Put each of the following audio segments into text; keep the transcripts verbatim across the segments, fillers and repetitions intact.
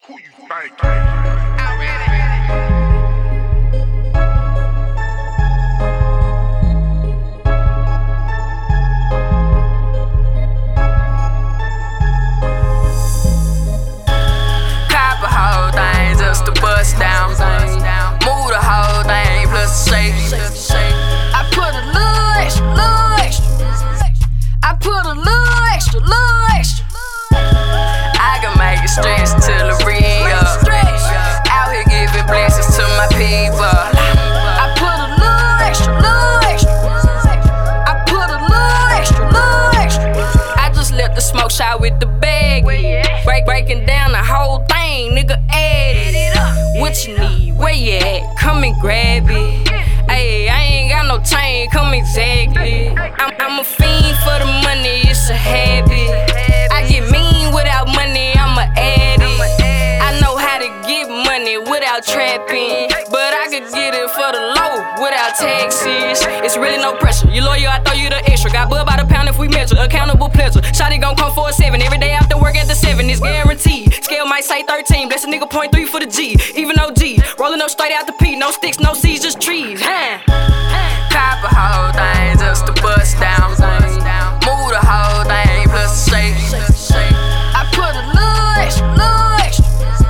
Who you think? Already. Bust down, move the whole thing, plus a shake. I put a little extra, little extra. I put a little extra, little extra. I can make it stretch till the re-up. Out here giving blessings to my people. I put a little extra, little extra. I put a little extra, little extra. I just left the smoke shot with the bag. Break, breaking down the whole thing, nigga. Add it. What you need? Where you at? Come and grab it. Ayy, I ain't got no time, come exactly. I'm, I'm a fiend for the money, it's a habit. I get mean without money, I'm a addict. I know how to get money without trapping, but I could get it for the low without taxes. It's really no pressure. You loyal, I throw you the extra. Got bud by the pound if we measure. Accountable pleasure. Shotty gon' come for a seven. Every day after work at the seven, it's guaranteed. Scale might say thirteen. Bless a nigga point three for the G. Even O G. Rolling up straight out the P. No sticks, no C's, just trees. Huh? Cop a whole thing just to bust down. Move the whole thing plus a shake. I put a little extra, little extra.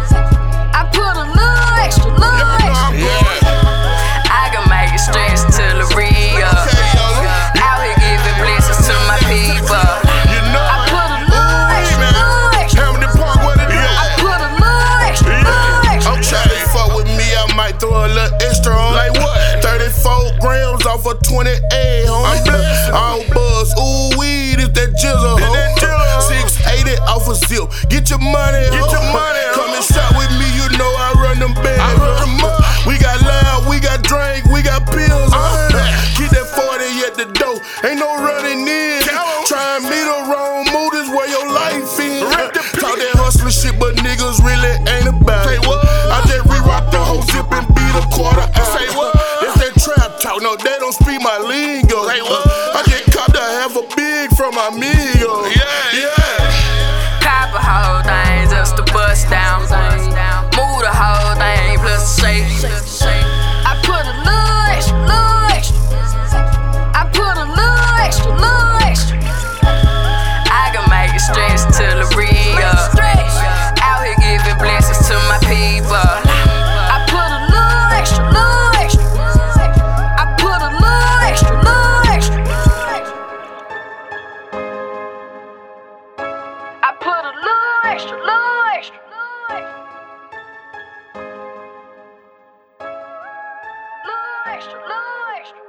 I put a little extra, little extra. I can make it stretch till the re-up. Out here giving blessings to my people. I put a little extra, little extra. Hampton Park, what it is? I put a little extra, little extra. I'm trying to fuck with me, I might throw a little extra on. Like what? thirty-four grams off of twenty-eight, homie. I'm blessed. I don't buzz, ooh weed, if that jizzle, ho. six eighty off a zip. Get your money, ho. Get your money, ho. Come and shop with me, you know I run them bands. I run them up. We got loud, we got drink, we got pills, ho. Keep that forty at the door, ain't no running in. Try me the wrong move, this where your life is. Talk that hustler shit, but niggas really ain't about it. I just re-rock the whole zip and beat a quarter out. Say what? That's that trap talk, no, they don't speak my lingo. Say what? I just copped a half a big from my amigo. Yeah, yeah. Cop a whole thing just to bust down. Move the whole thing plus a shake. I put a little extra, little extra. I put a little extra, little extra. I can make it stretch till the re-up. Out here giving blessings to my people. I put a little extra, little extra. I put a little extra, little extra. I put a little extra, little extra. Little extra, little extra.